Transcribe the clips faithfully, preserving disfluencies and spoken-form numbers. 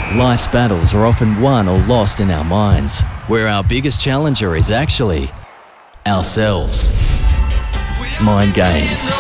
Life's battles are often won or lost in our minds, where our biggest challenger is actually ourselves. Mind Games.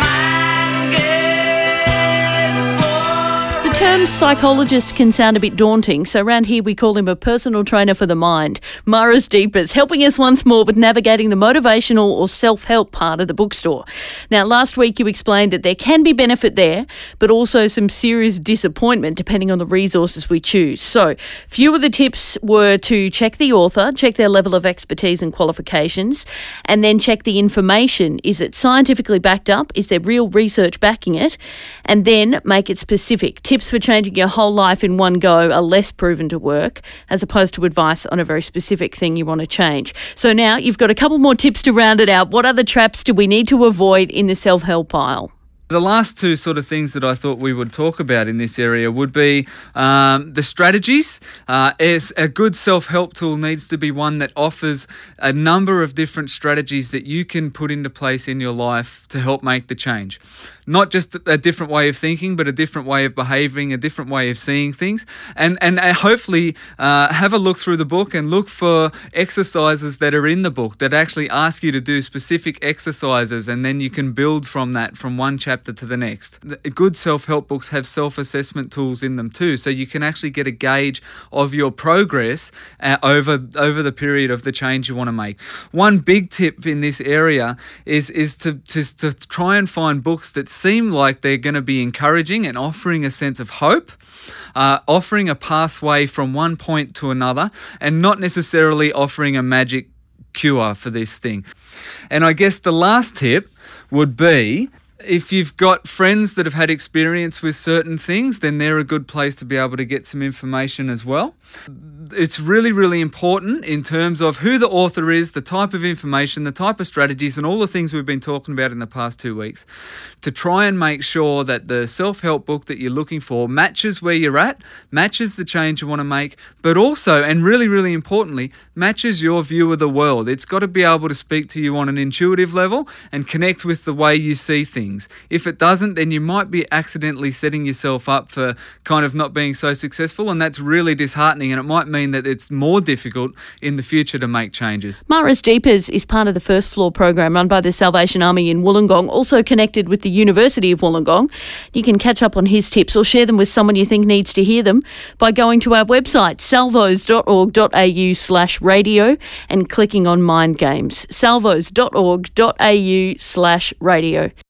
The term psychologist can sound a bit daunting, so around here we call him a personal trainer for the mind. Maris Deepers, helping us once more with navigating the motivational or self-help part of the bookstore. Now, last week you explained that there can be benefit there, but also some serious disappointment depending on the resources we choose. So, few of the tips were to check the author, check their level of expertise and qualifications, and then check the information. Is it scientifically backed up? Is there real research backing it? And then make it specific. Tips for changing your whole life in one go are less proven to work, as opposed to advice on a very specific thing you want to change. So now you've got a couple more tips to round it out. What other traps do we need to avoid in the self-help aisle? The last two sort of things that I thought we would talk about in this area would be um, the strategies. Uh, as a good self-help tool needs to be one that offers a number of different strategies that you can put into place in your life to help make the change. Not just a different way of thinking, but a different way of behaving, a different way of seeing things. And and hopefully uh, have a look through the book and look for exercises that are in the book that actually ask you to do specific exercises, and then you can build from that from one chapter to the next. The good self-help books have self-assessment tools in them too, so you can actually get a gauge of your progress uh, over over the period of the change you want to make. One big tip in this area is, is to, to, to try and find books that seem like they're going to be encouraging and offering a sense of hope, uh, offering a pathway from one point to another, and not necessarily offering a magic cure for this thing. And I guess the last tip would be, if you've got friends that have had experience with certain things, then they're a good place to be able to get some information as well. It's really, really important in terms of who the author is, the type of information, the type of strategies, and all the things we've been talking about in the past two weeks, to try and make sure that the self-help book that you're looking for matches where you're at, matches the change you want to make, but also, and really, really importantly, matches your view of the world. It's got to be able to speak to you on an intuitive level and connect with the way you see things. If it doesn't, then you might be accidentally setting yourself up for kind of not being so successful, and that's really disheartening, and it might mean that it's more difficult in the future to make changes. Maris Deepers is part of the First Floor program run by the Salvation Army in Wollongong, also connected with the University of Wollongong. You can catch up on his tips or share them with someone you think needs to hear them by going to our website, salvos.org.au slash radio and clicking on Mind Games, salvos.org.au slash radio.